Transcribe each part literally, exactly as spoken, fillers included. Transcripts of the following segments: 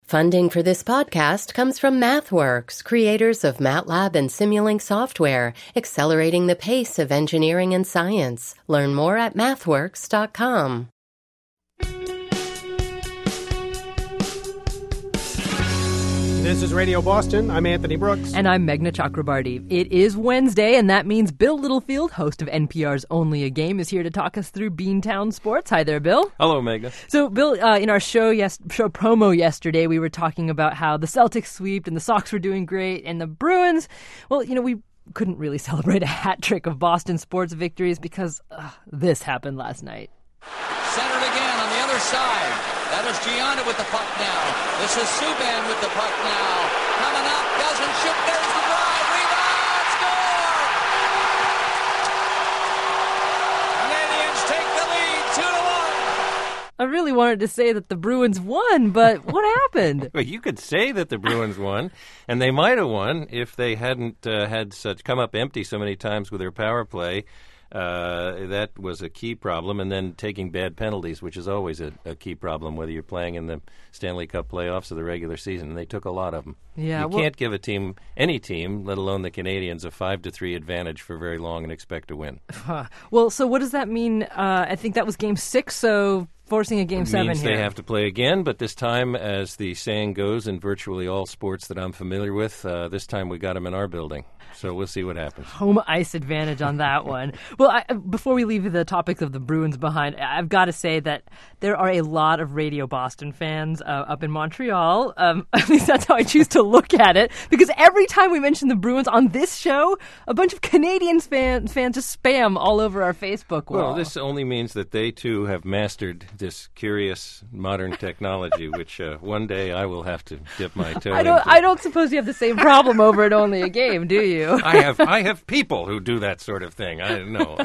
Funding for this podcast comes from MathWorks, creators of MATLAB and Simulink software, accelerating the pace of engineering and science. Learn more at mathworks dot com. This is Radio Boston. I'm Anthony Brooks. And I'm Meghna Chakrabarty. It is Wednesday, and that means Bill Littlefield, host of N P R's Only a Game, is here to talk us through Beantown Sports. Hi there, Bill. Hello, Meghna. So, Bill, uh, in our show yes, show promo yesterday, we were talking about how the Celtics sweeped and the Sox were doing great, and the Bruins, well, you know, we couldn't really celebrate a hat trick of Boston sports victories because uh, this happened last night. Centered again on the other side. That is Gianna with the puck now. This is Subban with the puck now. Coming up, doesn't shoot. There's the drive. Rebound. Score! Canadians take the lead two to one. I really wanted to say that the Bruins won, but what happened? Well, you could say that the Bruins won, and they might have won if they hadn't uh, had such come up empty so many times with their power play. Uh, that was a key problem, and then taking bad penalties, which is always a, a key problem, whether you're playing in the Stanley Cup playoffs or the regular season. And they took a lot of them. Yeah, you well, can't give a team, any team, let alone the Canadians, a five to three advantage for very long and expect to win. Well, so what does that mean? Uh, I think that was Game Six, so forcing a Game it Seven means here. They have to play again, but this time, as the saying goes in virtually all sports that I'm familiar with, uh, this time we got them in our building. So we'll see what happens. Home ice advantage on that one. Well, I, before we leave the topics of the Bruins behind, I've got to say that there are a lot of Radio Boston fans uh, up in Montreal. Um, at least that's how I choose to look at it. Because every time we mention the Bruins on this show, a bunch of Canadians fan, fans just spam all over our Facebook wall. Well, this only means that they, too, have mastered this curious modern technology, which uh, one day I will have to dip my toe I don't, into. I don't suppose you have the same problem over at Only a Game, do you? I have I have people who do that sort of thing. I don't know.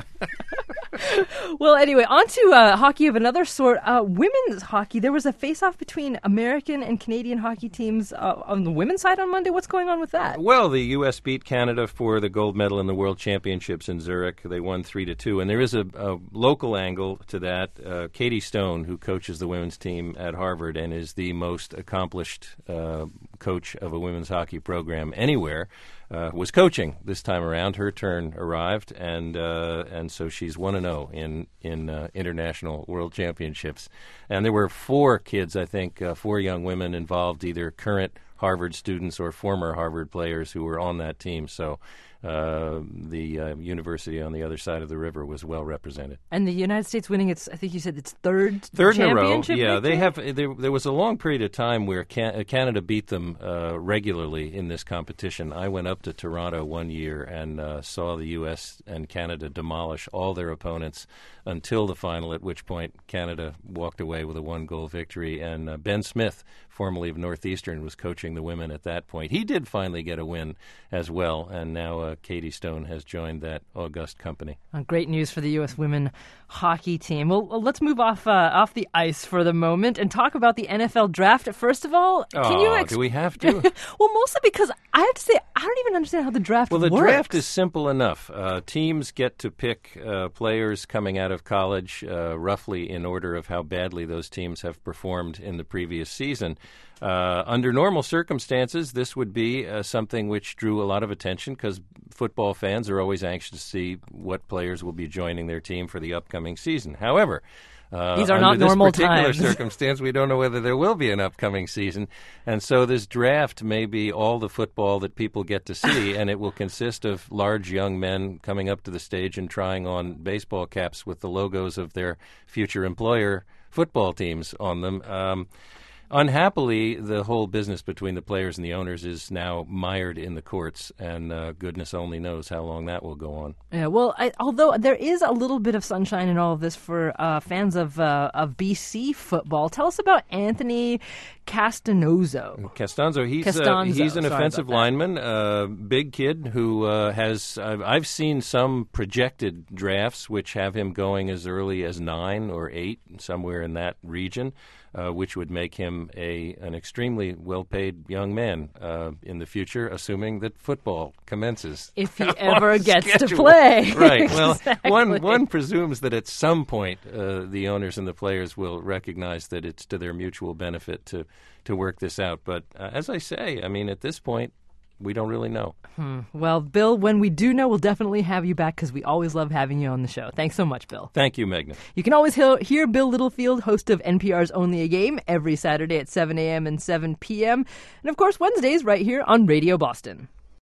Well, anyway, on to uh, hockey of another sort. Uh, women's hockey, there was a face-off between American and Canadian hockey teams uh, on the women's side on Monday. What's going on with that? Well, the U S beat Canada for the gold medal in the World Championships in Zurich. They won three to two, and there is a, a local angle to that. Uh, Katie Stone, who coaches the women's team at Harvard and is the most accomplished uh, coach of a women's hockey program anywhere, Uh, was coaching this time around. Her turn arrived, and uh, and so she's one and zero in in uh, international world championships. And there were four kids, I think, uh, four young women involved, either current Harvard students or former Harvard players who were on that team. So uh, the uh, university on the other side of the river was well represented. And the United States winning its, I think you said its third, third in a row. championship Yeah, victory? they have. There, there was a long period of time where Can- Canada beat them uh, regularly in this competition. I went up to Toronto one year and uh, saw the U S and Canada demolish all their opponents until the final, at which point Canada walked away with a one-goal victory. And uh, Ben Smith, formerly of Northeastern, was coaching the women at that point. He did finally get a win as well, and now uh, Katie Stone has joined that august company. Uh, great news for the U S women hockey team. Well, well, let's move off uh, off the ice for the moment and talk about the N F L draft. First of all, can oh, you ex- do we have to? Well, mostly because I have to say I don't even understand how the draft Well, the works. draft is simple enough. Uh, teams get to pick uh, players coming out of college uh, roughly in order of how badly those teams have performed in the previous season. Uh, under normal circumstances, this would be uh, something which drew a lot of attention because football fans are always anxious to see what players will be joining their team for the upcoming season. However, Uh, These are under not this normal particular times. circumstance, we don't know whether there will be an upcoming season. And so this draft may be all the football that people get to see, and it will consist of large young men coming up to the stage and trying on baseball caps with the logos of their future employer football teams on them. Um, Unhappily, the whole business between the players and the owners is now mired in the courts, and uh, goodness only knows how long that will go on. Yeah, well, I, although there is a little bit of sunshine in all of this for uh, fans of uh, of B C football, tell us about Anthony Castanzo. Castanzo, he's Costanzo, uh, he's an sorry offensive about that. lineman, uh, big kid who uh, has. I've, I've seen some projected drafts which have him going as early as nine or eight, somewhere in that region. Uh, which would make him a an extremely well-paid young man uh, in the future, assuming that football commences. If he ever gets to schedule. play. Right. Well, Exactly. one one presumes that at some point uh, the owners and the players will recognize that it's to their mutual benefit to to work this out. But uh, as I say, I mean, at this point, we don't really know. Hmm. Well, Bill, when we do know, we'll definitely have you back because we always love having you on the show. Thanks so much, Bill. Thank you, Meghna. You can always hear, hear Bill Littlefield, host of N P R's Only a Game, every Saturday at seven a.m. and seven p.m. And, of course, Wednesdays right here on Radio Boston.